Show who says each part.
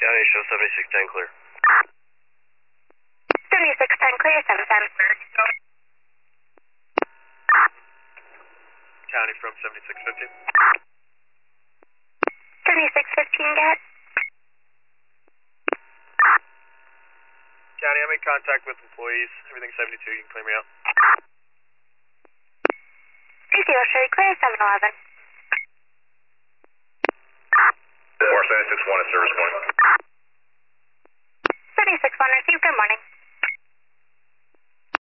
Speaker 1: County, show 7610 clear.
Speaker 2: 7610 clear, 710.
Speaker 1: County from 7615.
Speaker 2: 7615, get.
Speaker 1: County, I made contact with employees. Everything's 72. You can clear me out.
Speaker 2: 30 Sherry clear, 711.
Speaker 1: 4761 at service point.